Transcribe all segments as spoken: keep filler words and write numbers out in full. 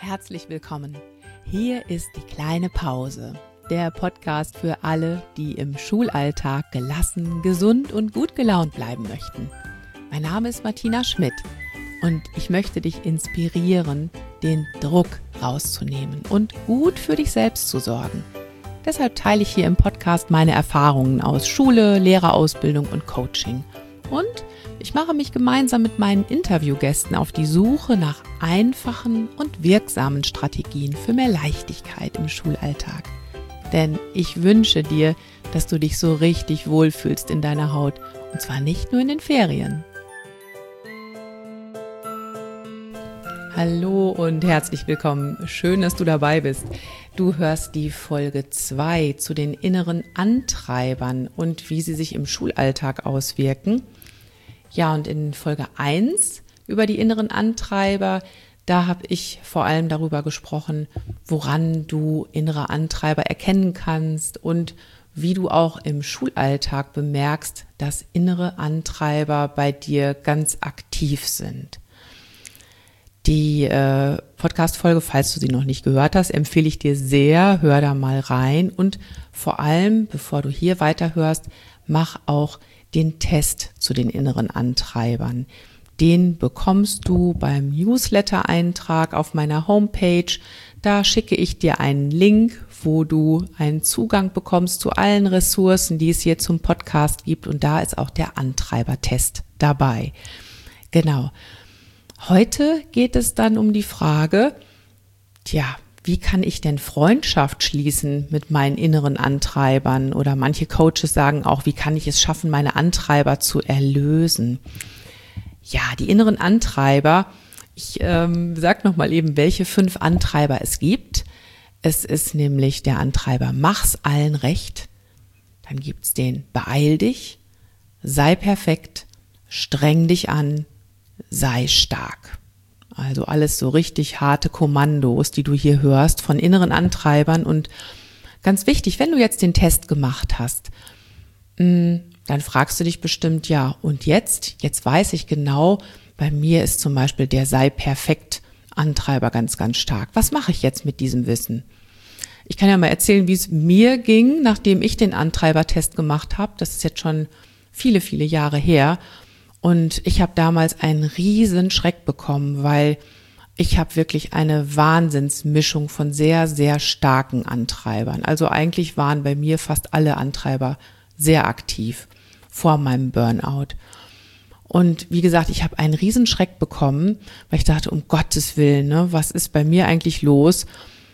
Herzlich willkommen. Hier ist die kleine Pause, der Podcast für alle, die im Schulalltag gelassen, gesund und gut gelaunt bleiben möchten. Mein Name ist Martina Schmidt und ich möchte dich inspirieren, den Druck rauszunehmen und gut für dich selbst zu sorgen. Deshalb teile ich hier im Podcast meine Erfahrungen aus Schule, Lehrerausbildung und Coaching. Und ich mache mich gemeinsam mit meinen Interviewgästen auf die Suche nach einfachen und wirksamen Strategien für mehr Leichtigkeit im Schulalltag. Denn ich wünsche dir, dass du dich so richtig wohlfühlst in deiner Haut, und zwar nicht nur in den Ferien. Hallo und herzlich willkommen. Schön, dass du dabei bist. Du hörst die Folge zwei zu den inneren Antreibern und wie sie sich im Schulalltag auswirken. Ja, und in Folge eins über die inneren Antreiber, da habe ich vor allem darüber gesprochen, woran du innere Antreiber erkennen kannst und wie du auch im Schulalltag bemerkst, dass innere Antreiber bei dir ganz aktiv sind. Die äh, Podcast-Folge, falls du sie noch nicht gehört hast, empfehle ich dir sehr, hör da mal rein und vor allem, bevor du hier weiterhörst, mach auch den Test zu den inneren Antreibern. Den bekommst du beim Newsletter-Eintrag auf meiner Homepage. Da schicke ich dir einen Link, wo du einen Zugang bekommst zu allen Ressourcen, die es hier zum Podcast gibt. Und da ist auch der Antreibertest dabei. Genau. Heute geht es dann um die Frage, tja, wie kann ich denn Freundschaft schließen mit meinen inneren Antreibern? Oder manche Coaches sagen auch, wie kann ich es schaffen, meine Antreiber zu erlösen? Ja, die inneren Antreiber, ich ähm, sage nochmal eben, welche fünf Antreiber es gibt. Es ist nämlich der Antreiber, mach's allen recht. Dann gibt's den, beeil dich, sei perfekt, streng dich an, sei stark. Also alles so richtig harte Kommandos, die du hier hörst von inneren Antreibern. Und ganz wichtig, wenn du jetzt den Test gemacht hast, dann fragst du dich bestimmt, ja, und jetzt? Jetzt weiß ich genau, bei mir ist zum Beispiel der sei perfekt Antreiber ganz, ganz stark. Was mache ich jetzt mit diesem Wissen? Ich kann ja mal erzählen, wie es mir ging, nachdem ich den Antreibertest gemacht habe. Das ist jetzt schon viele, viele Jahre her. Und ich habe damals einen riesen Schreck bekommen, weil ich habe wirklich eine Wahnsinnsmischung von sehr, sehr starken Antreibern. Also eigentlich waren bei mir fast alle Antreiber sehr aktiv vor meinem Burnout. Und wie gesagt, ich habe einen riesen Schreck bekommen, weil ich dachte, um Gottes Willen, ne, was ist bei mir eigentlich los?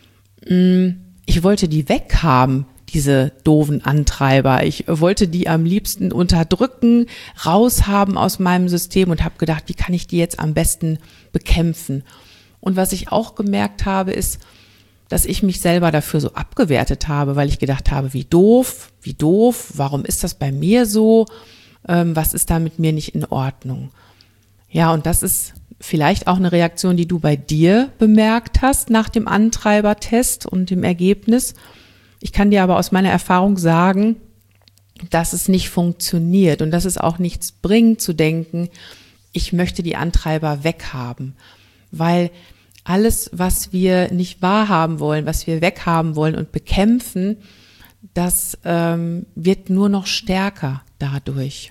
Ich wollte die weghaben, diese doofen Antreiber. Ich wollte die am liebsten unterdrücken, raushaben aus meinem System und habe gedacht, wie kann ich die jetzt am besten bekämpfen? Und was ich auch gemerkt habe, ist, dass ich mich selber dafür so abgewertet habe, weil ich gedacht habe, wie doof, wie doof, warum ist das bei mir so? Ähm, was ist da mit mir nicht in Ordnung? Ja, und das ist vielleicht auch eine Reaktion, die du bei dir bemerkt hast nach dem Antreibertest und dem Ergebnis. Ich kann dir aber aus meiner Erfahrung sagen, dass es nicht funktioniert und dass es auch nichts bringt zu denken, ich möchte die Antreiber weghaben, weil alles, was wir nicht wahrhaben wollen, was wir weghaben wollen und bekämpfen, das ähm, wird nur noch stärker dadurch.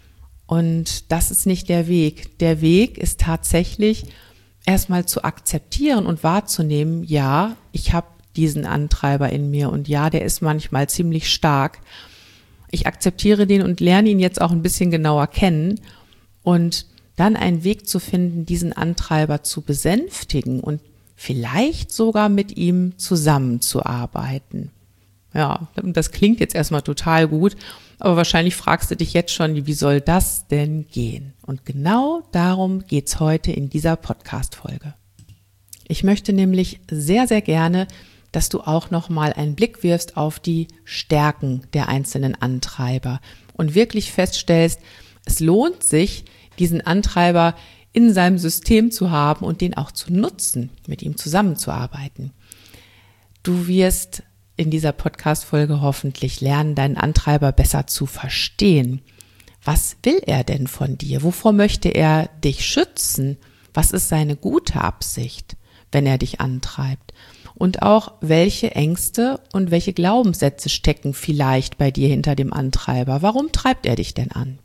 Und das ist nicht der Weg. Der Weg ist tatsächlich erstmal zu akzeptieren und wahrzunehmen, ja, ich habe diesen Antreiber in mir und ja, der ist manchmal ziemlich stark. Ich akzeptiere den und lerne ihn jetzt auch ein bisschen genauer kennen und dann einen Weg zu finden, diesen Antreiber zu besänftigen und vielleicht sogar mit ihm zusammenzuarbeiten. Ja, das klingt jetzt erstmal total gut, aber wahrscheinlich fragst du dich jetzt schon, wie soll das denn gehen? Und genau darum geht's heute in dieser Podcast-Folge. Ich möchte nämlich sehr, sehr gerne, dass du auch nochmal einen Blick wirfst auf die Stärken der einzelnen Antreiber und wirklich feststellst, es lohnt sich, diesen Antreiber in seinem System zu haben und den auch zu nutzen, mit ihm zusammenzuarbeiten. Du wirst in dieser Podcast-Folge hoffentlich lernen, deinen Antreiber besser zu verstehen. Was will er denn von dir? Wovor möchte er dich schützen? Was ist seine gute Absicht? wenn er dich antreibt? Und auch, welche Ängste und welche Glaubenssätze stecken vielleicht bei dir hinter dem Antreiber? Warum treibt er dich denn an?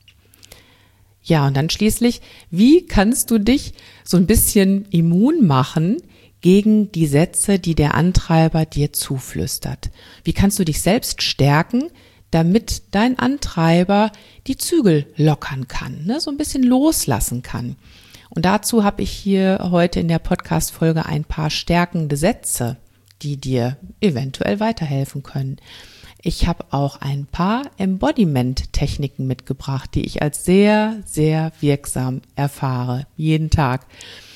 Ja, und dann schließlich, wie kannst du dich so ein bisschen immun machen gegen die Sätze, die der Antreiber dir zuflüstert? Wie kannst du dich selbst stärken, damit dein Antreiber die Zügel lockern kann, ne, so ein bisschen loslassen kann? Und dazu habe ich hier heute in der Podcast-Folge ein paar stärkende Sätze, die dir eventuell weiterhelfen können. Ich habe auch ein paar Embodiment-Techniken mitgebracht, die ich als sehr, sehr wirksam erfahre, jeden Tag.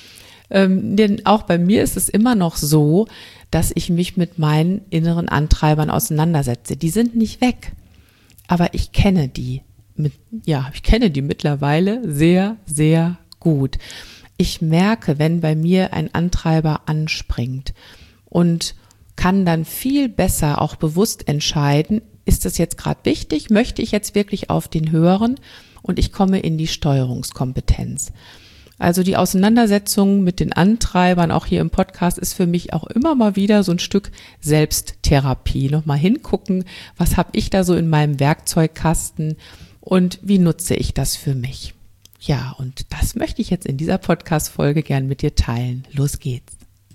Ähm, denn auch bei mir ist es immer noch so, dass ich mich mit meinen inneren Antreibern auseinandersetze. Die sind nicht weg, aber ich kenne die, mit, ja, ich kenne die mittlerweile sehr, sehr gut. Ich merke, wenn bei mir ein Antreiber anspringt und kann dann viel besser auch bewusst entscheiden, ist das jetzt gerade wichtig, möchte ich jetzt wirklich auf den hören, und ich komme in die Steuerungskompetenz. Also die Auseinandersetzung mit den Antreibern, auch hier im Podcast, ist für mich auch immer mal wieder so ein Stück Selbsttherapie. Nochmal hingucken, was habe ich da so in meinem Werkzeugkasten und wie nutze ich das für mich? Ja, und das möchte ich jetzt in dieser Podcast-Folge gern mit dir teilen. Los geht's.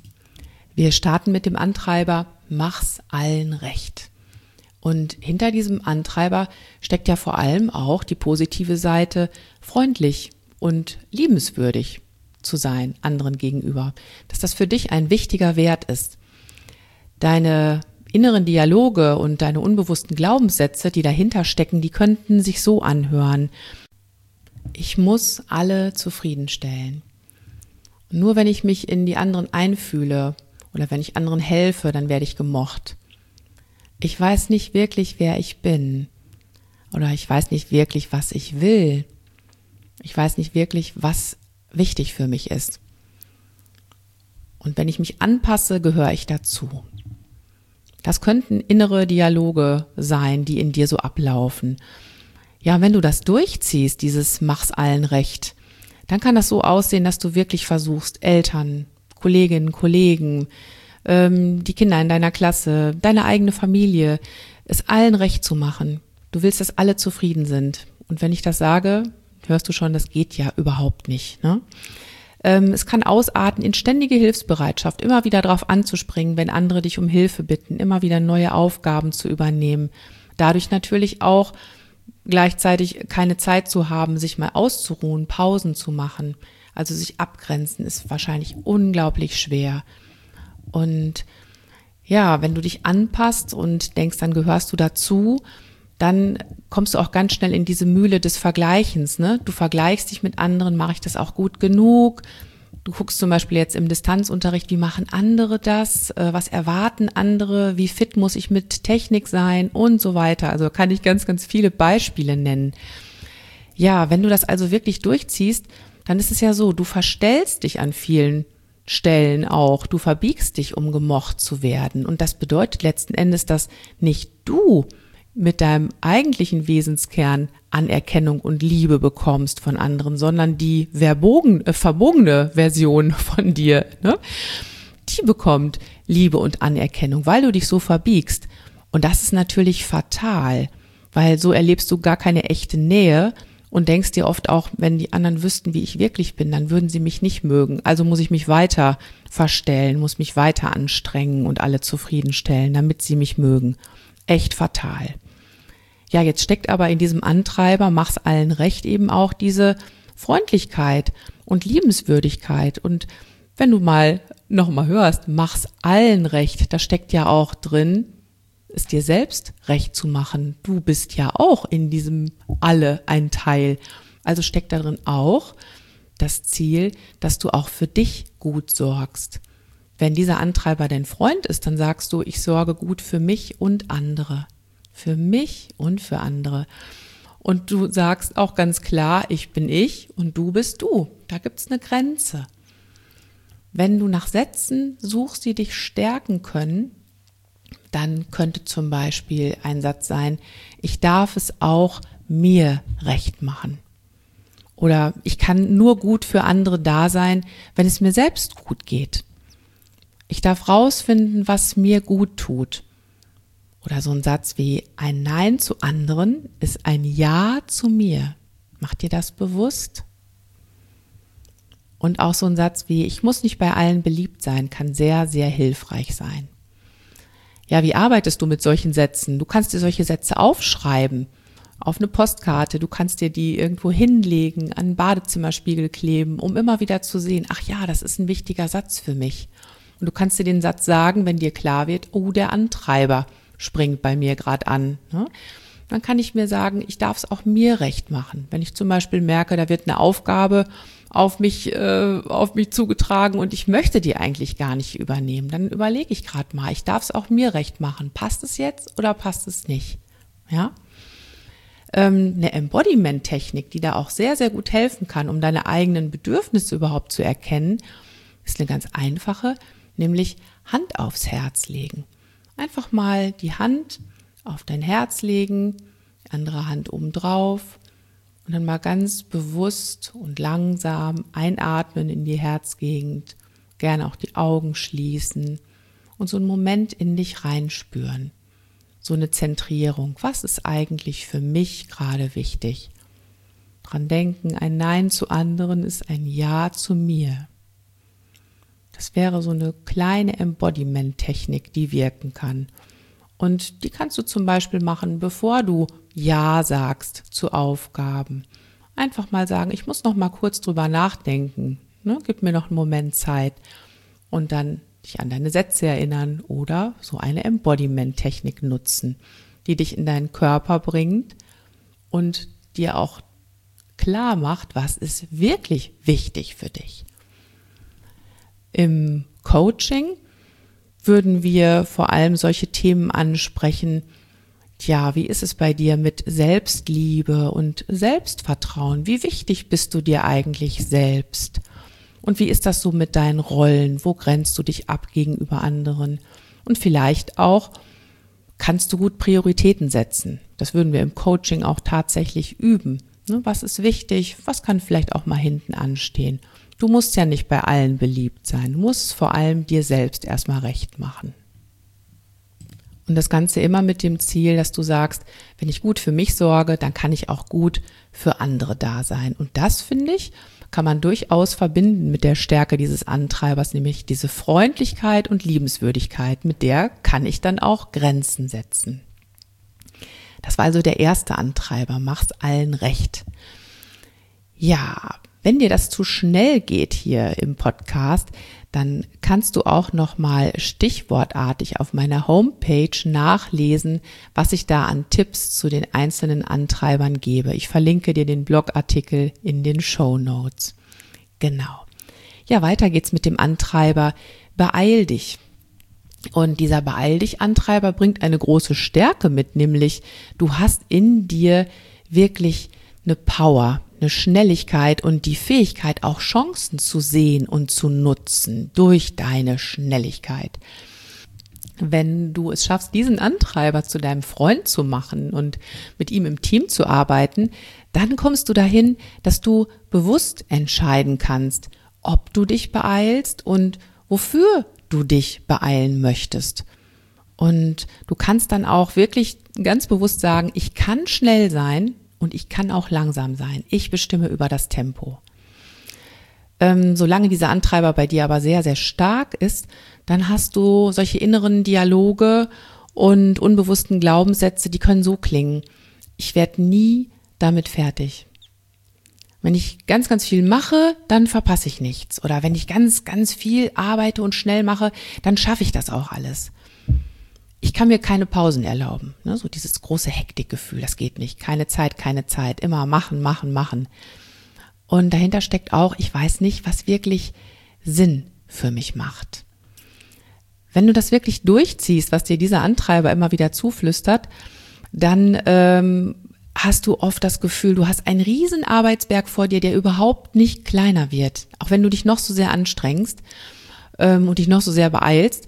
Wir starten mit dem Antreiber, mach's allen recht. Und hinter diesem Antreiber steckt ja vor allem auch die positive Seite, freundlich und liebenswürdig zu sein anderen gegenüber. Dass das für dich ein wichtiger Wert ist. Deine inneren Dialoge und deine unbewussten Glaubenssätze, die dahinter stecken, die könnten sich so anhören: Ich muss alle zufriedenstellen. Und nur wenn ich mich in die anderen einfühle oder wenn ich anderen helfe, dann werde ich gemocht. Ich weiß nicht wirklich, wer ich bin. Oder ich weiß nicht wirklich, was ich will. Ich weiß nicht wirklich, was wichtig für mich ist. Und wenn ich mich anpasse, gehöre ich dazu. Das könnten innere Dialoge sein, die in dir so ablaufen. Ja, wenn du das durchziehst, dieses Mach's allen recht, dann kann das so aussehen, dass du wirklich versuchst, Eltern, Kolleginnen, Kollegen, ähm, die Kinder in deiner Klasse, deine eigene Familie, es allen recht zu machen. Du willst, dass alle zufrieden sind. Und wenn ich das sage, hörst du schon, das geht ja überhaupt nicht, ne? Ähm, es kann ausarten in ständige Hilfsbereitschaft, immer wieder darauf anzuspringen, wenn andere dich um Hilfe bitten, immer wieder neue Aufgaben zu übernehmen. Dadurch natürlich auch gleichzeitig keine Zeit zu haben, sich mal auszuruhen, Pausen zu machen. Also sich abgrenzen ist wahrscheinlich unglaublich schwer. Und ja, wenn du dich anpasst und denkst, dann gehörst du dazu, dann kommst du auch ganz schnell in diese Mühle des Vergleichens, ne? Du vergleichst dich mit anderen, mache ich das auch gut genug? Du guckst zum Beispiel jetzt im Distanzunterricht, wie machen andere das? Was erwarten andere? Wie fit muss ich mit Technik sein? Und so weiter. Also kann ich ganz, ganz viele Beispiele nennen. Ja, wenn du das also wirklich durchziehst, dann ist es ja so, du verstellst dich an vielen Stellen auch. Du verbiegst dich, um gemocht zu werden. Und das bedeutet letzten Endes, dass nicht du mit deinem eigentlichen Wesenskern Anerkennung und Liebe bekommst von anderen, sondern die verbogen, äh, verbogene Version von dir, ne? Die bekommt Liebe und Anerkennung, weil du dich so verbiegst. Und das ist natürlich fatal, weil so erlebst du gar keine echte Nähe und denkst dir oft auch, wenn die anderen wüssten, wie ich wirklich bin, dann würden sie mich nicht mögen. Also muss ich mich weiter verstellen, muss mich weiter anstrengen und alle zufriedenstellen, damit sie mich mögen. Echt fatal. Ja, jetzt steckt aber in diesem Antreiber, mach's allen recht, eben auch diese Freundlichkeit und Liebenswürdigkeit. Und wenn du mal noch mal hörst, mach's allen recht, da steckt ja auch drin, es dir selbst recht zu machen. Du bist ja auch in diesem Alle ein Teil. Also steckt darin auch das Ziel, dass du auch für dich gut sorgst. Wenn dieser Antreiber dein Freund ist, dann sagst du, ich sorge gut für mich und andere. Für mich und für andere. Und du sagst auch ganz klar, ich bin ich und du bist du. Da gibt's eine Grenze. Wenn du nach Sätzen suchst, die dich stärken können, dann könnte zum Beispiel ein Satz sein, ich darf es auch mir recht machen. Oder ich kann nur gut für andere da sein, wenn es mir selbst gut geht. Ich darf rausfinden, was mir gut tut. Oder so ein Satz wie, ein Nein zu anderen ist ein Ja zu mir. Macht dir das bewusst? Und auch so ein Satz wie, ich muss nicht bei allen beliebt sein, kann sehr, sehr hilfreich sein. Ja, wie arbeitest du mit solchen Sätzen? Du kannst dir solche Sätze aufschreiben, auf eine Postkarte. Du kannst dir die irgendwo hinlegen, an einen Badezimmerspiegel kleben, um immer wieder zu sehen, ach ja, das ist ein wichtiger Satz für mich. Und du kannst dir den Satz sagen, wenn dir klar wird, oh, der Antreiber springt bei mir gerade an. Ne? Dann kann ich mir sagen, ich darf es auch mir recht machen. Wenn ich zum Beispiel merke, da wird eine Aufgabe auf mich, äh, auf mich zugetragen und ich möchte die eigentlich gar nicht übernehmen, dann überlege ich gerade mal, ich darf es auch mir recht machen. Passt es jetzt oder passt es nicht? Ja? Ähm, eine Embodiment-Technik, die da auch sehr, sehr gut helfen kann, um deine eigenen Bedürfnisse überhaupt zu erkennen, ist eine ganz einfache, nämlich Hand aufs Herz legen. Einfach mal die Hand auf dein Herz legen, die andere Hand oben drauf und dann mal ganz bewusst und langsam einatmen in die Herzgegend, gerne auch die Augen schließen und so einen Moment in dich reinspüren. So eine Zentrierung. Was ist eigentlich für mich gerade wichtig? Dran denken, ein Nein zu anderen ist ein Ja zu mir. Das wäre so eine kleine Embodiment-Technik, die wirken kann. Und die kannst du zum Beispiel machen, bevor du Ja sagst zu Aufgaben. Einfach mal sagen, ich muss noch mal kurz drüber nachdenken. Ne? Gib mir noch einen Moment Zeit. Und dann dich an deine Sätze erinnern oder so eine Embodiment-Technik nutzen, die dich in deinen Körper bringt und dir auch klar macht, was ist wirklich wichtig für dich. Im Coaching würden wir vor allem solche Themen ansprechen. Tja, wie ist es bei dir mit Selbstliebe und Selbstvertrauen? Wie wichtig bist du dir eigentlich selbst? Und wie ist das so mit deinen Rollen? Wo grenzt du dich ab gegenüber anderen? Und vielleicht auch, kannst du gut Prioritäten setzen? Das würden wir im Coaching auch tatsächlich üben. Was ist wichtig? Was kann vielleicht auch mal hinten anstehen? Du musst ja nicht bei allen beliebt sein. Du musst vor allem dir selbst erstmal recht machen. Und das Ganze immer mit dem Ziel, dass du sagst, wenn ich gut für mich sorge, dann kann ich auch gut für andere da sein. Und das, finde ich, kann man durchaus verbinden mit der Stärke dieses Antreibers, nämlich diese Freundlichkeit und Liebenswürdigkeit. Mit der kann ich dann auch Grenzen setzen. Das war also der erste Antreiber, mach's allen recht. Ja, wenn dir das zu schnell geht hier im Podcast, dann kannst du auch nochmal stichwortartig auf meiner Homepage nachlesen, was ich da an Tipps zu den einzelnen Antreibern gebe. Ich verlinke dir den Blogartikel in den Shownotes. Genau. Ja, weiter geht's mit dem Antreiber Beeil dich. Und dieser Beeil dich Antreiber bringt eine große Stärke mit, nämlich du hast in dir wirklich eine Power, eine Schnelligkeit und die Fähigkeit, auch Chancen zu sehen und zu nutzen durch deine Schnelligkeit. Wenn du es schaffst, diesen Antreiber zu deinem Freund zu machen und mit ihm im Team zu arbeiten, dann kommst du dahin, dass du bewusst entscheiden kannst, ob du dich beeilst und wofür du dich beeilen möchtest. Und du kannst dann auch wirklich ganz bewusst sagen, ich kann schnell sein und ich kann auch langsam sein. Ich bestimme über das Tempo. Ähm, solange dieser Antreiber bei dir aber sehr, sehr stark ist, dann hast du solche inneren Dialoge und unbewussten Glaubenssätze, die können so klingen. Ich werde nie damit fertig. Wenn ich ganz, ganz viel mache, dann verpasse ich nichts. Oder wenn ich ganz, ganz viel arbeite und schnell mache, dann schaffe ich das auch alles. Ich kann mir keine Pausen erlauben. Ne? So dieses große Hektikgefühl, das geht nicht. Keine Zeit, keine Zeit. Immer machen, machen, machen. Und dahinter steckt auch, ich weiß nicht, was wirklich Sinn für mich macht. Wenn du das wirklich durchziehst, was dir dieser Antreiber immer wieder zuflüstert, dann ähm, hast du oft das Gefühl, du hast einen riesen Arbeitsberg vor dir, der überhaupt nicht kleiner wird. Auch wenn du dich noch so sehr anstrengst ähm, und dich noch so sehr beeilst.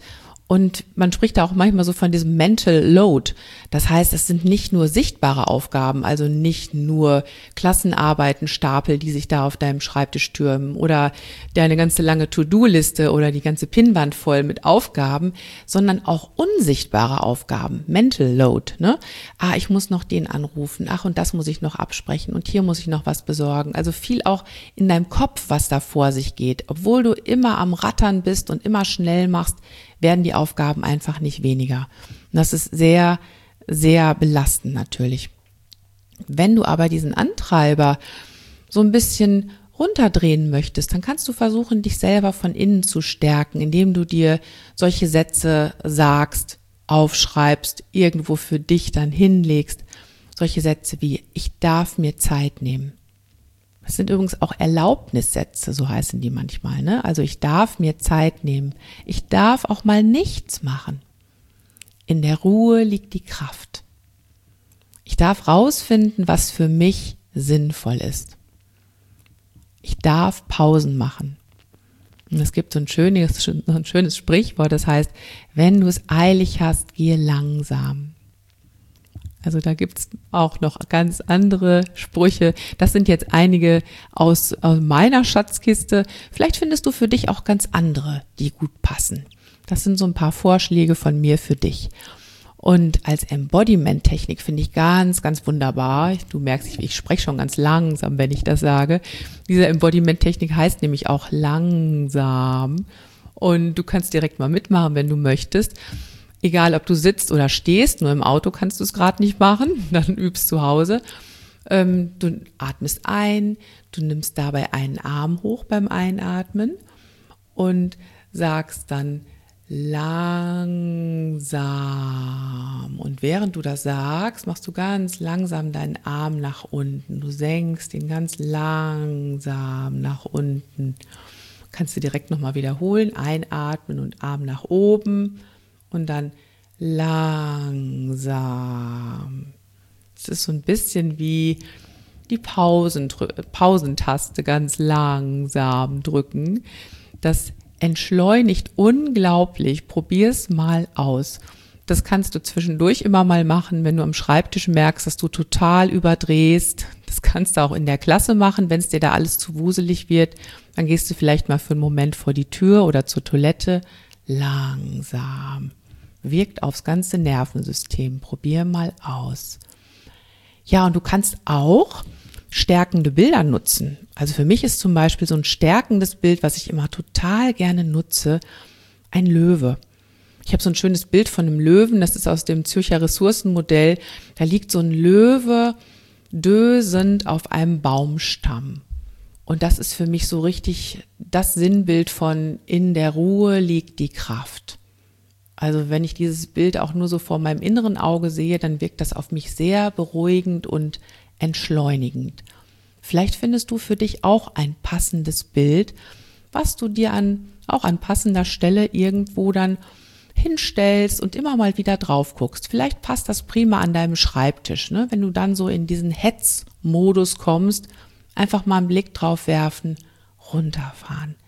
Und man spricht da auch manchmal so von diesem Mental Load. Das heißt, es sind nicht nur sichtbare Aufgaben, also nicht nur Klassenarbeiten, Stapel, die sich da auf deinem Schreibtisch türmen oder deine ganze lange To-Do-Liste oder die ganze Pinnwand voll mit Aufgaben, sondern auch unsichtbare Aufgaben. Mental Load, ne? Ah, ich muss noch den anrufen. Ach, und das muss ich noch absprechen. Und hier muss ich noch was besorgen. Also viel auch in deinem Kopf, was da vor sich geht. Obwohl du immer am Rattern bist und immer schnell machst, werden die Aufgaben einfach nicht weniger. Und das ist sehr, sehr belastend natürlich. Wenn du aber diesen Antreiber so ein bisschen runterdrehen möchtest, dann kannst du versuchen, dich selber von innen zu stärken, indem du dir solche Sätze sagst, aufschreibst, irgendwo für dich dann hinlegst. Solche Sätze wie, ich darf mir Zeit nehmen. Das sind übrigens auch Erlaubnissätze, so heißen die manchmal, ne? Also ich darf mir Zeit nehmen. Ich darf auch mal nichts machen. In der Ruhe liegt die Kraft. Ich darf rausfinden, was für mich sinnvoll ist. Ich darf Pausen machen. Und es gibt so ein schönes, so ein schönes Sprichwort, das heißt, wenn du es eilig hast, gehe langsam. Also da gibt's auch noch ganz andere Sprüche. Das sind jetzt einige aus, aus meiner Schatzkiste. Vielleicht findest du für dich auch ganz andere, die gut passen. Das sind so ein paar Vorschläge von mir für dich. Und als Embodiment-Technik finde ich ganz, ganz wunderbar. Du merkst, ich, ich spreche schon ganz langsam, wenn ich das sage. Diese Embodiment-Technik heißt nämlich auch langsam. Und du kannst direkt mal mitmachen, wenn du möchtest. Egal, ob du sitzt oder stehst, nur im Auto kannst du es gerade nicht machen, dann übst zu Hause. Ähm, du atmest ein, du nimmst dabei einen Arm hoch beim Einatmen und sagst dann langsam. Und während du das sagst, machst du ganz langsam deinen Arm nach unten. Du senkst ihn ganz langsam nach unten. Kannst du direkt nochmal wiederholen, einatmen und Arm nach oben. Und dann langsam. Es ist so ein bisschen wie die Pausen, Pausentaste ganz langsam drücken. Das entschleunigt unglaublich. Probier's mal aus. Das kannst du zwischendurch immer mal machen, wenn du am Schreibtisch merkst, dass du total überdrehst. Das kannst du auch in der Klasse machen, wenn es dir da alles zu wuselig wird. Dann gehst du vielleicht mal für einen Moment vor die Tür oder zur Toilette. Langsam. Wirkt aufs ganze Nervensystem. Probier mal aus. Ja, und du kannst auch stärkende Bilder nutzen. Also für mich ist zum Beispiel so ein stärkendes Bild, was ich immer total gerne nutze, ein Löwe. Ich habe so ein schönes Bild von einem Löwen, das ist aus dem Zürcher Ressourcenmodell. Da liegt so ein Löwe dösend auf einem Baumstamm. Und das ist für mich so richtig das Sinnbild von in der Ruhe liegt die Kraft. Also wenn ich dieses Bild auch nur so vor meinem inneren Auge sehe, dann wirkt das auf mich sehr beruhigend und entschleunigend. Vielleicht findest du für dich auch ein passendes Bild, was du dir an, auch an passender Stelle irgendwo dann hinstellst und immer mal wieder drauf guckst. Vielleicht passt das prima an deinem Schreibtisch, ne? Wenn du dann so in diesen Hetzmodus kommst, einfach mal einen Blick drauf werfen, runterfahren,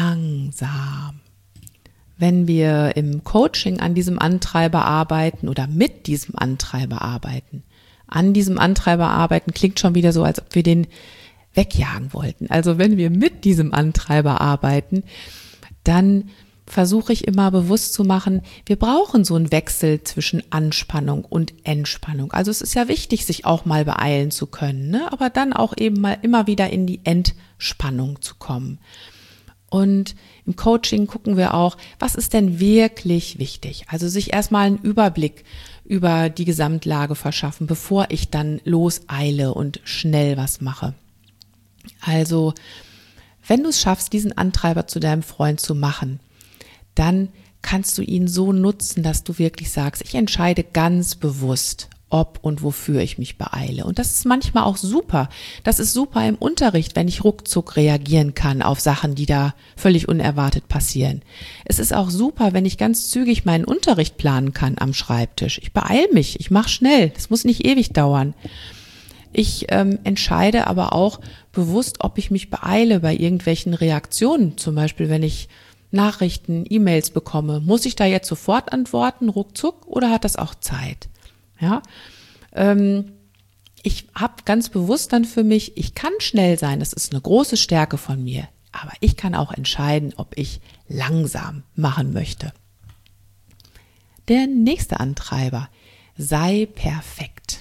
langsam. Wenn wir im Coaching an diesem Antreiber arbeiten oder mit diesem Antreiber arbeiten, an diesem Antreiber arbeiten klingt schon wieder so, als ob wir den wegjagen wollten. Also wenn wir mit diesem Antreiber arbeiten, dann versuche ich immer bewusst zu machen, wir brauchen so einen Wechsel zwischen Anspannung und Entspannung. Also es ist ja wichtig, sich auch mal beeilen zu können, ne? Aber dann auch eben mal immer wieder in die Entspannung zu kommen. Und im Coaching gucken wir auch, was ist denn wirklich wichtig? Also sich erstmal einen Überblick über die Gesamtlage verschaffen, bevor ich dann loseile und schnell was mache. Also, wenn du es schaffst, diesen Antreiber zu deinem Freund zu machen, dann kannst du ihn so nutzen, dass du wirklich sagst, ich entscheide ganz bewusst, ob und wofür ich mich beeile. Und das ist manchmal auch super. Das ist super im Unterricht, wenn ich ruckzuck reagieren kann auf Sachen, die da völlig unerwartet passieren. Es ist auch super, wenn ich ganz zügig meinen Unterricht planen kann am Schreibtisch. Ich beeile mich, ich mache schnell. Das muss nicht ewig dauern. Ich ähm, entscheide aber auch bewusst, ob ich mich beeile bei irgendwelchen Reaktionen. Zum Beispiel, wenn ich Nachrichten, E-Mails bekomme, muss ich da jetzt sofort antworten, ruckzuck, oder hat das auch Zeit? Ja, ähm, ich habe ganz bewusst dann für mich, ich kann schnell sein, das ist eine große Stärke von mir, aber ich kann auch entscheiden, ob ich langsam machen möchte. Der nächste Antreiber, sei perfekt.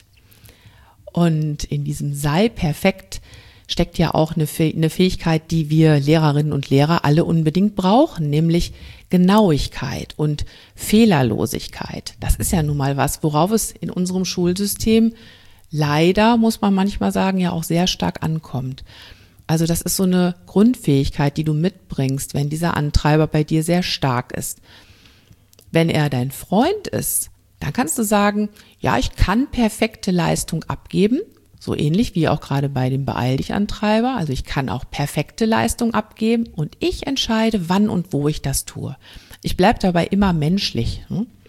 Und in diesem sei perfekt steckt ja auch eine Fähigkeit, die wir Lehrerinnen und Lehrer alle unbedingt brauchen, nämlich Genauigkeit und Fehlerlosigkeit. Das ist ja nun mal was, worauf es in unserem Schulsystem leider, muss man manchmal sagen, ja auch sehr stark ankommt. Also das ist so eine Grundfähigkeit, die du mitbringst, wenn dieser Antreiber bei dir sehr stark ist. Wenn er dein Freund ist, dann kannst du sagen, ja, ich kann perfekte Leistung abgeben, so ähnlich wie auch gerade bei dem Beeil-dich-Antreiber. Also ich kann auch perfekte Leistung abgeben und ich entscheide, wann und wo ich das tue. Ich bleibe dabei immer menschlich.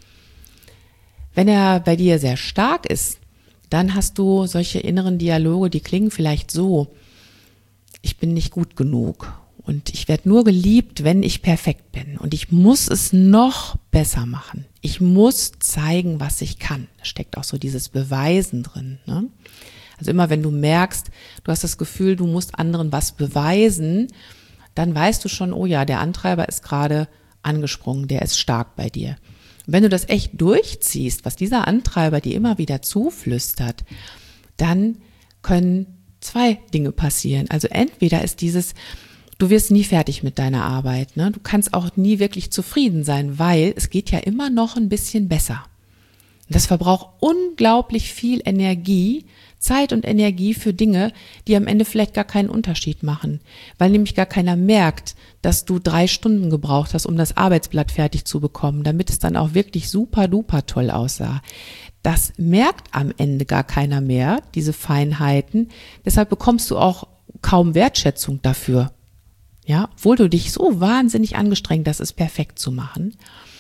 Wenn er bei dir sehr stark ist, dann hast du solche inneren Dialoge, die klingen vielleicht so: Ich bin nicht gut genug und ich werde nur geliebt, wenn ich perfekt bin und ich muss es noch besser machen. Ich muss zeigen, was ich kann. Da steckt auch so dieses Beweisen drin, ne? Also immer wenn du merkst, du hast das Gefühl, du musst anderen was beweisen, dann weißt du schon, oh ja, der Antreiber ist gerade angesprungen, der ist stark bei dir. Und wenn du das echt durchziehst, was dieser Antreiber dir immer wieder zuflüstert, dann können zwei Dinge passieren. Also entweder ist dieses, du wirst nie fertig mit deiner Arbeit, ne? Du kannst auch nie wirklich zufrieden sein, weil es geht ja immer noch ein bisschen besser. Das verbraucht unglaublich viel Energie, Zeit und Energie für Dinge, die am Ende vielleicht gar keinen Unterschied machen, weil nämlich gar keiner merkt, dass du drei Stunden gebraucht hast, um das Arbeitsblatt fertig zu bekommen, damit es dann auch wirklich super duper toll aussah. Das merkt am Ende gar keiner mehr, diese Feinheiten. Deshalb bekommst du auch kaum Wertschätzung dafür. Ja, obwohl du dich so wahnsinnig angestrengt hast, es perfekt zu machen.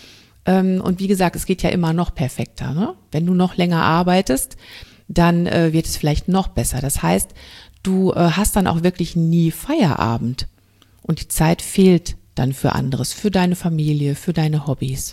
Und wie gesagt, es geht ja immer noch perfekter, ne? Wenn du noch länger arbeitest, dann äh, wird es vielleicht noch besser. Das heißt, du äh, hast dann auch wirklich nie Feierabend und die Zeit fehlt dann für anderes, für deine Familie, für deine Hobbys.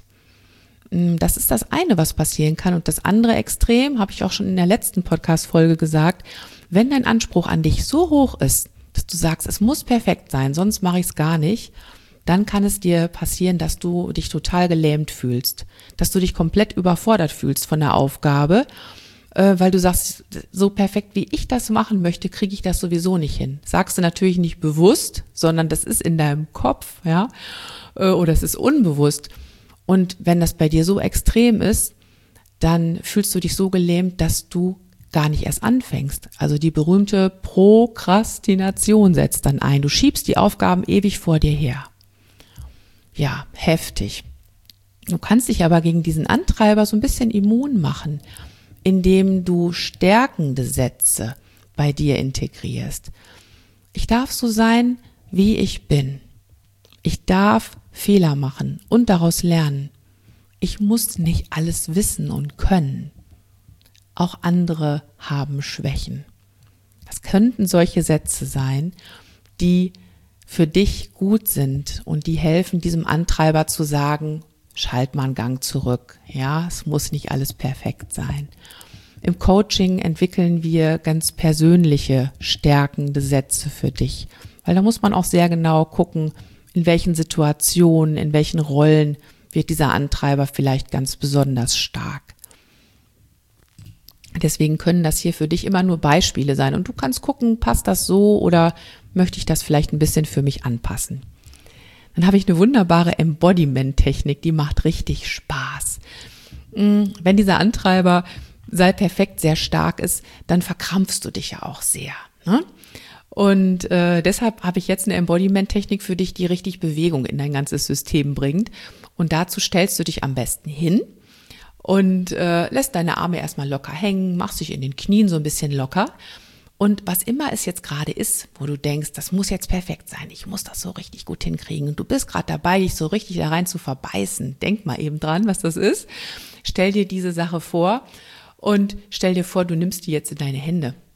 Das ist das eine, was passieren kann. Und das andere Extrem, habe ich auch schon in der letzten Podcast-Folge gesagt, wenn dein Anspruch an dich so hoch ist, dass du sagst, es muss perfekt sein, sonst mache ich es gar nicht, dann kann es dir passieren, dass du dich total gelähmt fühlst, dass du dich komplett überfordert fühlst von der Aufgabe, äh, weil du sagst, so perfekt wie ich das machen möchte, kriege ich das sowieso nicht hin. Sagst du natürlich nicht bewusst, sondern das ist in deinem Kopf, ja, äh, oder es ist unbewusst. Und wenn das bei dir so extrem ist, dann fühlst du dich so gelähmt, dass du gar nicht erst anfängst. Also die berühmte Prokrastination setzt dann ein. Du schiebst die Aufgaben ewig vor dir her. Ja, heftig. Du kannst dich aber gegen diesen Antreiber so ein bisschen immun machen, indem du stärkende Sätze bei dir integrierst. Ich darf so sein, wie ich bin. Ich darf Fehler machen und daraus lernen. Ich muss nicht alles wissen und können. Auch andere haben Schwächen. Das könnten solche Sätze sein, die für dich gut sind und die helfen, diesem Antreiber zu sagen, schalt mal einen Gang zurück. Ja, es muss nicht alles perfekt sein. Im Coaching entwickeln wir ganz persönliche, stärkende Sätze für dich, weil da muss man auch sehr genau gucken, in welchen Situationen, in welchen Rollen wird dieser Antreiber vielleicht ganz besonders stark. Deswegen können das hier für dich immer nur Beispiele sein und du kannst gucken, passt das so oder möchte ich das vielleicht ein bisschen für mich anpassen. Dann habe ich eine wunderbare Embodiment-Technik, die macht richtig Spaß. Wenn dieser Antreiber sei perfekt sehr stark ist, dann verkrampfst du dich ja auch sehr, ne? Und äh, deshalb habe ich jetzt eine Embodiment-Technik für dich, die richtig Bewegung in dein ganzes System bringt. Und dazu stellst du dich am besten hin und äh, lässt deine Arme erstmal locker hängen, machst dich in den Knien so ein bisschen locker. Und was immer es jetzt gerade ist, wo du denkst, das muss jetzt perfekt sein, ich muss das so richtig gut hinkriegen und du bist gerade dabei, dich so richtig da rein zu verbeißen, denk mal eben dran, was das ist. Stell dir diese Sache vor und stell dir vor, du nimmst die jetzt in deine Hände.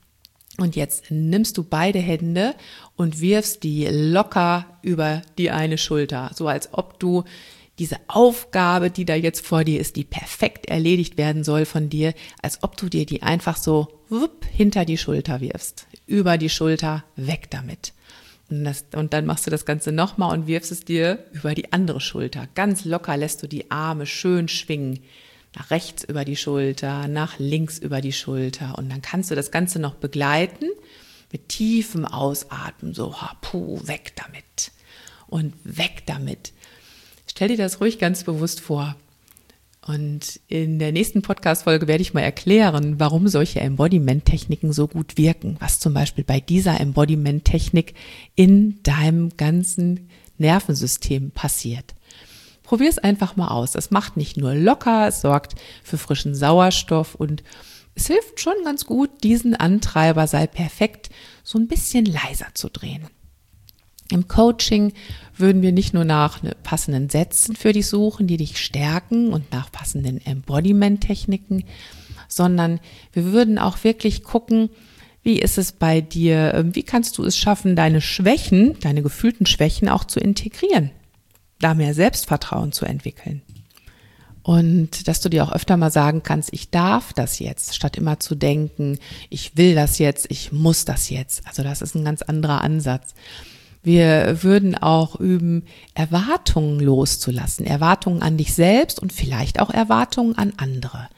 Und jetzt nimmst du beide Hände und wirfst die locker über die eine Schulter, so als ob du diese Aufgabe, die da jetzt vor dir ist, die perfekt erledigt werden soll von dir, als ob du dir die einfach so wupp, hinter die Schulter wirfst, über die Schulter, weg damit. Und, das, und dann machst du das Ganze nochmal und wirfst es dir über die andere Schulter. Ganz locker lässt du die Arme schön schwingen. Nach rechts über die Schulter, nach links über die Schulter. Und dann kannst du das Ganze noch begleiten mit tiefem Ausatmen. So, puh, weg damit. Und weg damit. Stell dir das ruhig ganz bewusst vor. Und in der nächsten Podcast-Folge werde ich mal erklären, warum solche Embodiment-Techniken so gut wirken. Was zum Beispiel bei dieser Embodiment-Technik in deinem ganzen Nervensystem passiert. Probier es einfach mal aus. Es macht nicht nur locker, es sorgt für frischen Sauerstoff und es hilft schon ganz gut, diesen Antreiber sei perfekt so ein bisschen leiser zu drehen. Im Coaching würden wir nicht nur nach passenden Sätzen für dich suchen, die dich stärken und nach passenden Embodiment-Techniken, sondern wir würden auch wirklich gucken, wie ist es bei dir, wie kannst du es schaffen, deine Schwächen, deine gefühlten Schwächen auch zu integrieren, da mehr Selbstvertrauen zu entwickeln. Und dass du dir auch öfter mal sagen kannst, ich darf das jetzt, statt immer zu denken, ich will das jetzt, ich muss das jetzt. Also das ist ein ganz anderer Ansatz. Wir würden auch üben, Erwartungen loszulassen, Erwartungen an dich selbst und vielleicht auch Erwartungen an andere.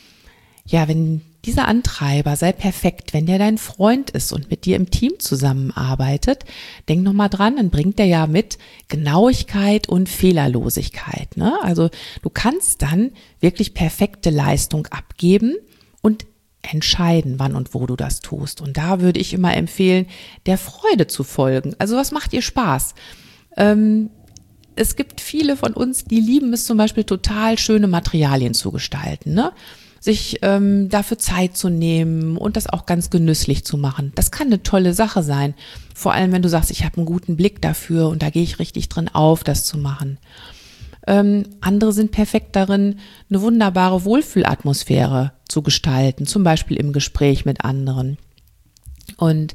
Ja, wenn dieser Antreiber sei perfekt, wenn der dein Freund ist und mit dir im Team zusammenarbeitet, denk nochmal dran, dann bringt der ja mit Genauigkeit und Fehlerlosigkeit, ne? Also du kannst dann wirklich perfekte Leistung abgeben und entscheiden, wann und wo du das tust. Und da würde ich immer empfehlen, der Freude zu folgen. Also was macht dir Spaß? Ähm, es gibt viele von uns, die lieben es zum Beispiel total schöne Materialien zu gestalten, ne? Sich ähm, dafür Zeit zu nehmen und das auch ganz genüsslich zu machen. Das kann eine tolle Sache sein. Vor allem, wenn du sagst, ich habe einen guten Blick dafür und da gehe ich richtig drin auf, das zu machen. Ähm, andere sind perfekt darin, eine wunderbare Wohlfühlatmosphäre zu gestalten, zum Beispiel im Gespräch mit anderen. Und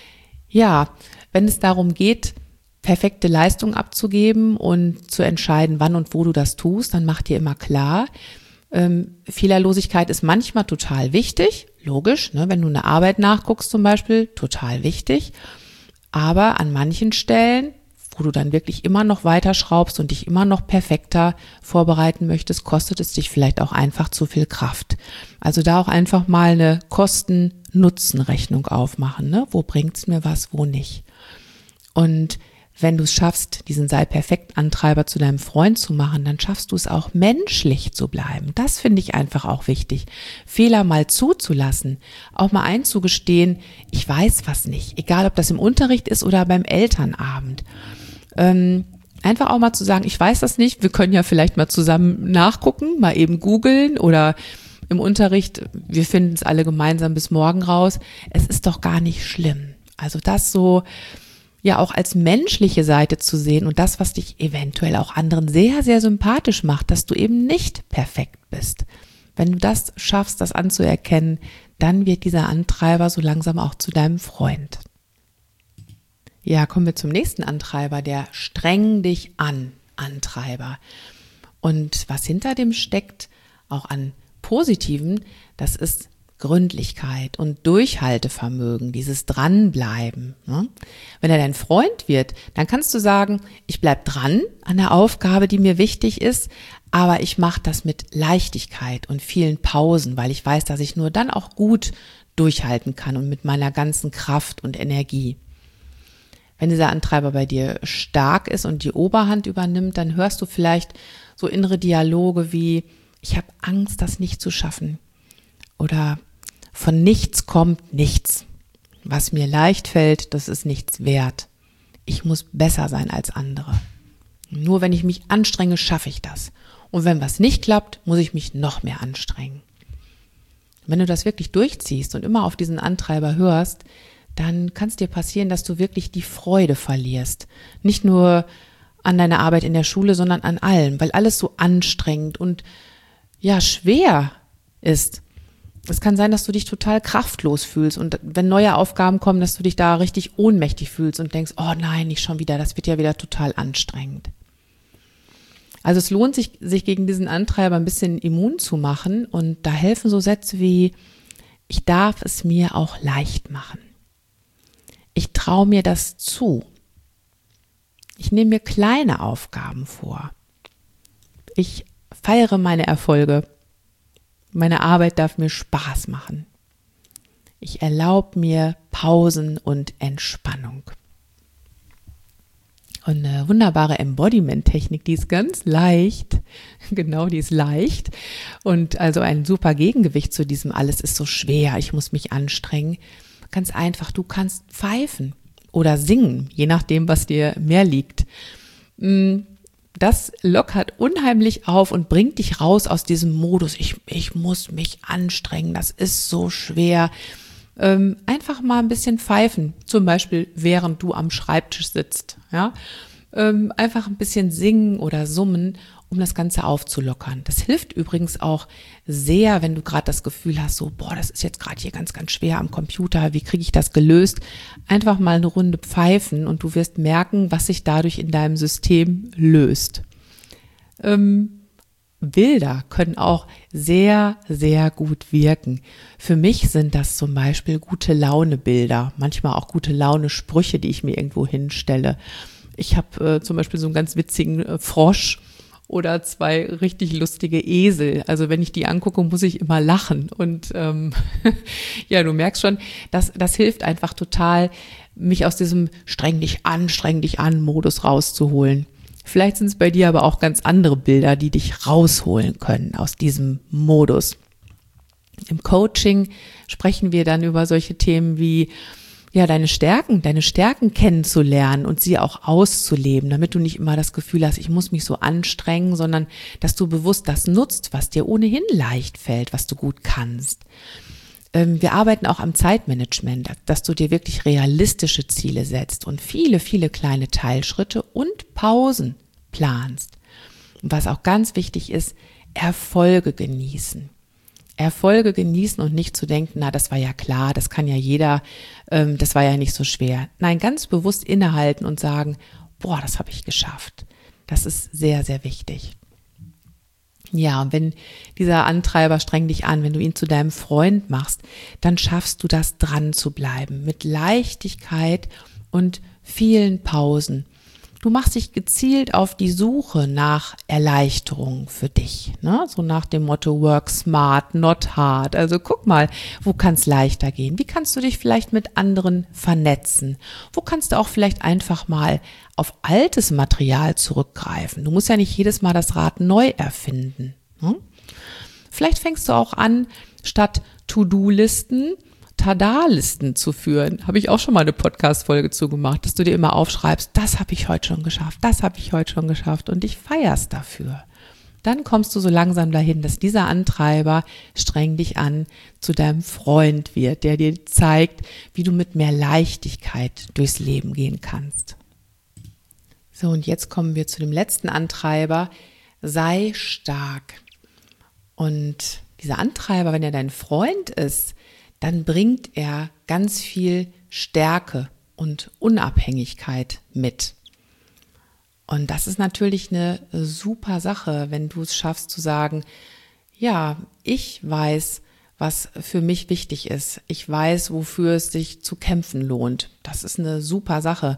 ja, wenn es darum geht, perfekte Leistung abzugeben und zu entscheiden, wann und wo du das tust, dann mach dir immer klar, ähm, Fehlerlosigkeit ist manchmal total wichtig, logisch, ne, wenn du eine Arbeit nachguckst zum Beispiel, total wichtig, aber an manchen Stellen, wo du dann wirklich immer noch weiter schraubst und dich immer noch perfekter vorbereiten möchtest, kostet es dich vielleicht auch einfach zu viel Kraft. Also da auch einfach mal eine Kosten-Nutzen-Rechnung aufmachen, ne? Wo bringt's mir was, wo nicht? Und wenn du es schaffst, diesen Sei-Perfekt-Antreiber zu deinem Freund zu machen, dann schaffst du es auch, menschlich zu bleiben. Das finde ich einfach auch wichtig. Fehler mal zuzulassen, auch mal einzugestehen, ich weiß was nicht, egal ob das im Unterricht ist oder beim Elternabend. Ähm, einfach auch mal zu sagen, ich weiß das nicht, wir können ja vielleicht mal zusammen nachgucken, mal eben googeln oder im Unterricht, wir finden es alle gemeinsam bis morgen raus. Es ist doch gar nicht schlimm. Also das so, ja auch als menschliche Seite zu sehen und das, was dich eventuell auch anderen sehr, sehr sympathisch macht, dass du eben nicht perfekt bist. Wenn du das schaffst, das anzuerkennen, dann wird dieser Antreiber so langsam auch zu deinem Freund. Ja, kommen wir zum nächsten Antreiber, der Streng dich an Antreiber. Und was hinter dem steckt, auch an Positiven, das ist Gründlichkeit und Durchhaltevermögen, dieses Dranbleiben. Ne? Wenn er dein Freund wird, dann kannst du sagen, ich bleib dran an der Aufgabe, die mir wichtig ist, aber ich mache das mit Leichtigkeit und vielen Pausen, weil ich weiß, dass ich nur dann auch gut durchhalten kann und mit meiner ganzen Kraft und Energie. Wenn dieser Antreiber bei dir stark ist und die Oberhand übernimmt, dann hörst du vielleicht so innere Dialoge wie, ich habe Angst, das nicht zu schaffen. Oder von nichts kommt nichts. Was mir leicht fällt, das ist nichts wert. Ich muss besser sein als andere. Nur wenn ich mich anstrenge, schaffe ich das. Und wenn was nicht klappt, muss ich mich noch mehr anstrengen. Wenn du das wirklich durchziehst und immer auf diesen Antreiber hörst, dann kann es dir passieren, dass du wirklich die Freude verlierst. Nicht nur an deiner Arbeit in der Schule, sondern an allem, weil alles so anstrengend und ja schwer ist. Es kann sein, dass du dich total kraftlos fühlst und wenn neue Aufgaben kommen, dass du dich da richtig ohnmächtig fühlst und denkst, oh nein, nicht schon wieder, das wird ja wieder total anstrengend. Also es lohnt sich, sich gegen diesen Antreiber ein bisschen immun zu machen und da helfen so Sätze wie, ich darf es mir auch leicht machen. Ich traue mir das zu. Ich nehme mir kleine Aufgaben vor. Ich feiere meine Erfolge. Meine Arbeit darf mir Spaß machen. Ich erlaube mir Pausen und Entspannung. Und eine wunderbare Embodiment-Technik, die ist ganz leicht, genau, die ist leicht und also ein super Gegengewicht zu diesem alles ist so schwer, ich muss mich anstrengen. Ganz einfach, du kannst pfeifen oder singen, je nachdem, was dir mehr liegt. Das lockert unheimlich auf und bringt dich raus aus diesem Modus, ich, ich muss mich anstrengen, das ist so schwer. Ähm, einfach mal ein bisschen pfeifen, zum Beispiel während du am Schreibtisch sitzt, ja, ähm, einfach ein bisschen singen oder summen, um das Ganze aufzulockern. Das hilft übrigens auch sehr, wenn du gerade das Gefühl hast, so, boah, das ist jetzt gerade hier ganz, ganz schwer am Computer, wie kriege ich das gelöst? Einfach mal eine Runde pfeifen und du wirst merken, was sich dadurch in deinem System löst. Ähm, Bilder können auch sehr, sehr gut wirken. Für mich sind das zum Beispiel gute Laune-Bilder, manchmal auch gute Laune-Sprüche, die ich mir irgendwo hinstelle. Ich habe äh, zum Beispiel so einen ganz witzigen äh, Frosch oder zwei richtig lustige Esel. Also wenn ich die angucke, muss ich immer lachen. Und ähm, ja, du merkst schon, das, das hilft einfach total, mich aus diesem streng dich an, streng dich an Modus rauszuholen. Vielleicht sind es bei dir aber auch ganz andere Bilder, die dich rausholen können aus diesem Modus. Im Coaching sprechen wir dann über solche Themen wie, ja, deine Stärken, deine Stärken kennenzulernen und sie auch auszuleben, damit du nicht immer das Gefühl hast, ich muss mich so anstrengen, sondern dass du bewusst das nutzt, was dir ohnehin leicht fällt, was du gut kannst. Wir arbeiten auch am Zeitmanagement, dass du dir wirklich realistische Ziele setzt und viele, viele kleine Teilschritte und Pausen planst. Und was auch ganz wichtig ist, Erfolge genießen. Erfolge genießen und nicht zu denken, na, das war ja klar, das kann ja jeder, ähm, das war ja nicht so schwer. Nein, ganz bewusst innehalten und sagen, boah, das habe ich geschafft. Das ist sehr, sehr wichtig. Ja, und wenn dieser Antreiber streng dich an, wenn du ihn zu deinem Freund machst, dann schaffst du das, dran zu bleiben, mit Leichtigkeit und vielen Pausen. Du machst dich gezielt auf die Suche nach Erleichterung für dich, ne? So nach dem Motto work smart, not hard. Also guck mal, wo kann es leichter gehen? Wie kannst du dich vielleicht mit anderen vernetzen? Wo kannst du auch vielleicht einfach mal auf altes Material zurückgreifen? Du musst ja nicht jedes Mal das Rad neu erfinden. Ne? Vielleicht fängst du auch an, statt To-Do-Listen Tada-Listen zu führen. Habe ich auch schon mal eine Podcast-Folge zu gemacht, dass du dir immer aufschreibst, das habe ich heute schon geschafft, das habe ich heute schon geschafft und dich feierst dafür. Dann kommst du so langsam dahin, dass dieser Antreiber streng dich an zu deinem Freund wird, der dir zeigt, wie du mit mehr Leichtigkeit durchs Leben gehen kannst. So, und jetzt kommen wir zu dem letzten Antreiber, sei stark. Und dieser Antreiber, wenn er dein Freund ist, dann bringt er ganz viel Stärke und Unabhängigkeit mit. Und das ist natürlich eine super Sache, wenn du es schaffst zu sagen, ja, ich weiß, was für mich wichtig ist. Ich weiß, wofür es sich zu kämpfen lohnt. Das ist eine super Sache.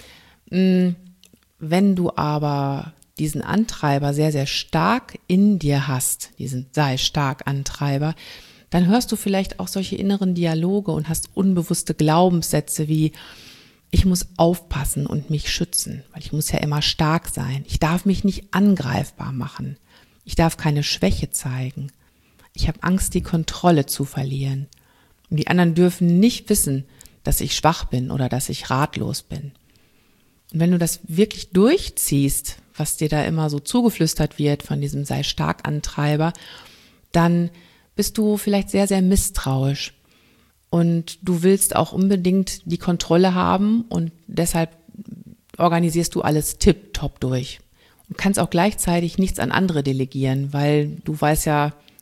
Wenn du aber diesen Antreiber sehr, sehr stark in dir hast, diesen sei stark Antreiber, dann hörst du vielleicht auch solche inneren Dialoge und hast unbewusste Glaubenssätze wie, ich muss aufpassen und mich schützen, weil ich muss ja immer stark sein. Ich darf mich nicht angreifbar machen. Ich darf keine Schwäche zeigen. Ich habe Angst, die Kontrolle zu verlieren. Und die anderen dürfen nicht wissen, dass ich schwach bin oder dass ich ratlos bin. Und wenn du das wirklich durchziehst, was dir da immer so zugeflüstert wird von diesem sei stark Antreiber, dann bist du vielleicht sehr, sehr misstrauisch und du willst auch unbedingt die Kontrolle haben und deshalb organisierst du alles tipptopp durch und kannst auch gleichzeitig nichts an andere delegieren, weil du weißt ja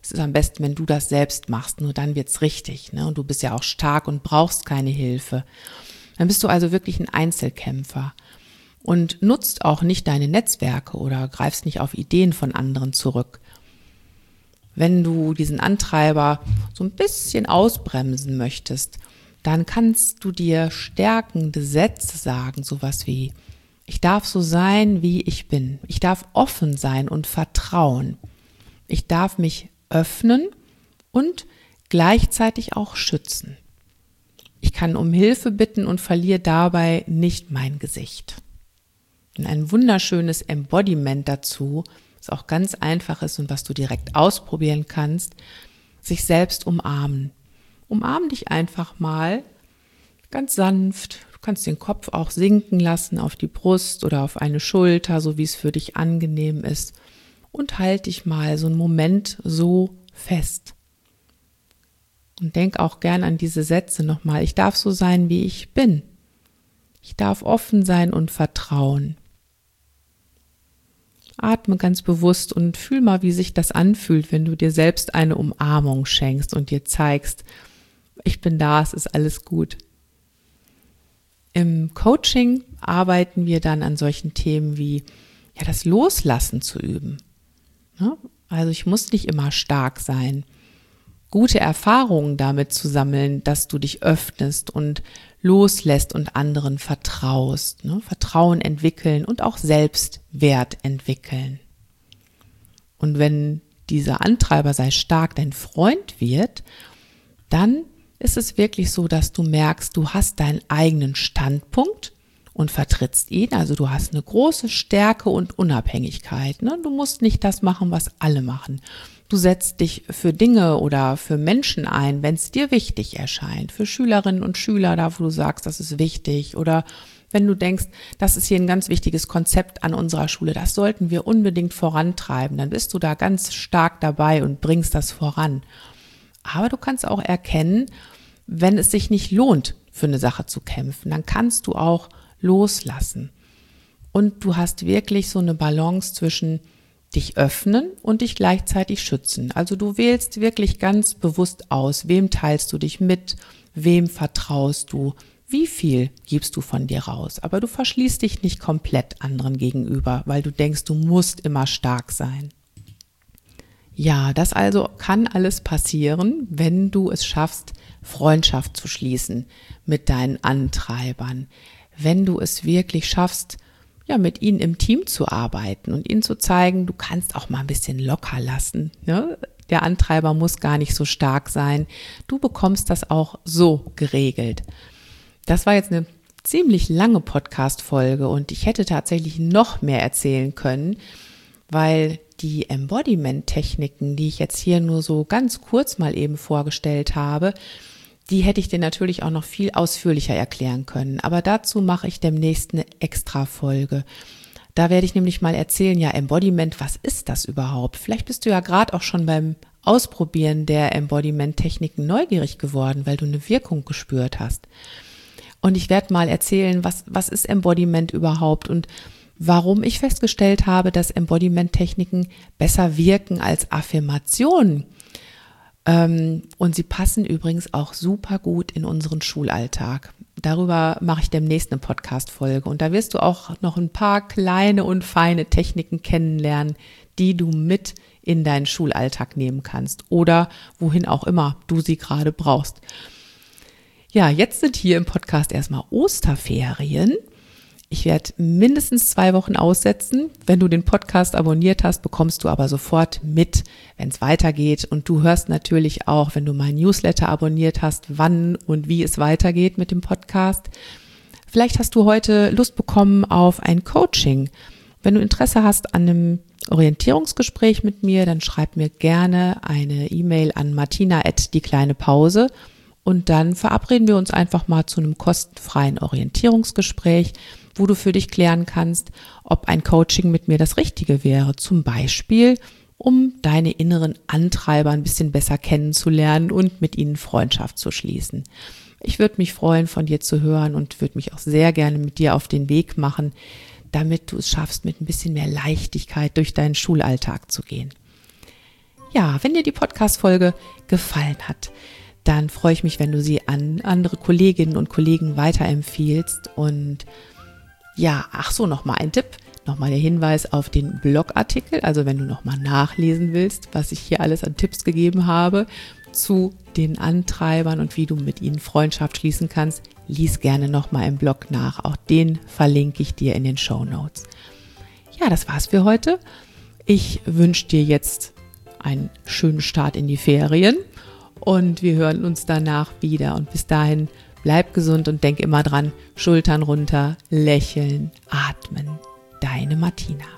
Es ist am besten, wenn du das selbst machst, nur dann wird's richtig, ne? Und du bist ja auch stark und brauchst keine Hilfe. Dann bist du also wirklich ein Einzelkämpfer und nutzt auch nicht deine Netzwerke oder greifst nicht auf Ideen von anderen zurück. Wenn du diesen Antreiber so ein bisschen ausbremsen möchtest, dann kannst du dir stärkende Sätze sagen, sowas wie: Ich darf so sein, wie ich bin. Ich darf offen sein und vertrauen. Ich darf mich öffnen und gleichzeitig auch schützen. Ich kann um Hilfe bitten und verliere dabei nicht mein Gesicht. Und ein wunderschönes Embodiment dazu, was auch ganz einfach ist und was du direkt ausprobieren kannst: sich selbst umarmen. Umarm dich einfach mal ganz sanft. Du kannst den Kopf auch sinken lassen auf die Brust oder auf eine Schulter, so wie es für dich angenehm ist. Und halt dich mal so einen Moment so fest. Und denk auch gern an diese Sätze nochmal. Ich darf so sein, wie ich bin. Ich darf offen sein und vertrauen. Atme ganz bewusst und fühl mal, wie sich das anfühlt, wenn du dir selbst eine Umarmung schenkst und dir zeigst: Ich bin da, es ist alles gut. Im Coaching arbeiten wir dann an solchen Themen wie ja, das Loslassen zu üben. Also ich muss nicht immer stark sein. Gute Erfahrungen damit zu sammeln, dass du dich öffnest und loslässt und anderen vertraust. Ne? Vertrauen entwickeln und auch Selbstwert entwickeln. Und wenn dieser Antreiber sei stark dein Freund wird, dann ist es wirklich so, dass du merkst, du hast deinen eigenen Standpunkt und vertrittst ihn. Also du hast eine große Stärke und Unabhängigkeit. Ne? Du musst nicht das machen, was alle machen. Du setzt dich für Dinge oder für Menschen ein, wenn es dir wichtig erscheint. Für Schülerinnen und Schüler, da wo du sagst, das ist wichtig. Oder wenn du denkst, das ist hier ein ganz wichtiges Konzept an unserer Schule, das sollten wir unbedingt vorantreiben. Dann bist du da ganz stark dabei und bringst das voran. Aber du kannst auch erkennen, wenn es sich nicht lohnt, für eine Sache zu kämpfen, dann kannst du auch loslassen. Und du hast wirklich so eine Balance zwischen dich öffnen und dich gleichzeitig schützen. Also du wählst wirklich ganz bewusst aus, wem teilst du dich mit, wem vertraust du, wie viel gibst du von dir raus. Aber du verschließt dich nicht komplett anderen gegenüber, weil du denkst, du musst immer stark sein. Ja, das also kann alles passieren, wenn du es schaffst, Freundschaft zu schließen mit deinen Antreibern. Wenn du es wirklich schaffst, ja, mit ihnen im Team zu arbeiten und ihnen zu zeigen, du kannst auch mal ein bisschen locker lassen. Ne? Der Antreiber muss gar nicht so stark sein. Du bekommst das auch so geregelt. Das war jetzt eine ziemlich lange Podcast-Folge und ich hätte tatsächlich noch mehr erzählen können, weil die Embodiment-Techniken, die ich jetzt hier nur so ganz kurz mal eben vorgestellt habe, die hätte ich dir natürlich auch noch viel ausführlicher erklären können. Aber dazu mache ich demnächst eine Extra-Folge. Da werde ich nämlich mal erzählen, ja, Embodiment, was ist das überhaupt? Vielleicht bist du ja gerade auch schon beim Ausprobieren der Embodiment-Techniken neugierig geworden, weil du eine Wirkung gespürt hast. Und ich werde mal erzählen, was, was ist Embodiment überhaupt und warum ich festgestellt habe, dass Embodiment-Techniken besser wirken als Affirmationen. Und sie passen übrigens auch super gut in unseren Schulalltag. Darüber mache ich demnächst eine Podcast-Folge. Und da wirst du auch noch ein paar kleine und feine Techniken kennenlernen, die du mit in deinen Schulalltag nehmen kannst oder wohin auch immer du sie gerade brauchst. Ja, jetzt sind hier im Podcast erstmal Osterferien. Ich werde mindestens zwei Wochen aussetzen. Wenn du den Podcast abonniert hast, bekommst du aber sofort mit, wenn es weitergeht. Und du hörst natürlich auch, wenn du mein Newsletter abonniert hast, wann und wie es weitergeht mit dem Podcast. Vielleicht hast du heute Lust bekommen auf ein Coaching. Wenn du Interesse hast an einem Orientierungsgespräch mit mir, dann schreib mir gerne eine E-Mail an martina at die kleine Pause. Und dann verabreden wir uns einfach mal zu einem kostenfreien Orientierungsgespräch, wo du für dich klären kannst, ob ein Coaching mit mir das Richtige wäre. Zum Beispiel, um deine inneren Antreiber ein bisschen besser kennenzulernen und mit ihnen Freundschaft zu schließen. Ich würde mich freuen, von dir zu hören und würde mich auch sehr gerne mit dir auf den Weg machen, damit du es schaffst, mit ein bisschen mehr Leichtigkeit durch deinen Schulalltag zu gehen. Ja, wenn dir die Podcast-Folge gefallen hat, dann freue ich mich, wenn du sie an andere Kolleginnen und Kollegen weiterempfiehlst. Und ja, ach so, nochmal ein Tipp, nochmal der Hinweis auf den Blogartikel. Also wenn du nochmal nachlesen willst, was ich hier alles an Tipps gegeben habe zu den Antreibern und wie du mit ihnen Freundschaft schließen kannst, lies gerne nochmal im Blog nach. Auch den verlinke ich dir in den Shownotes. Ja, das war's für heute. Ich wünsche dir jetzt einen schönen Start in die Ferien. Und wir hören uns danach wieder. Und bis dahin, bleib gesund und denk immer dran, Schultern runter, lächeln, atmen. Deine Martina.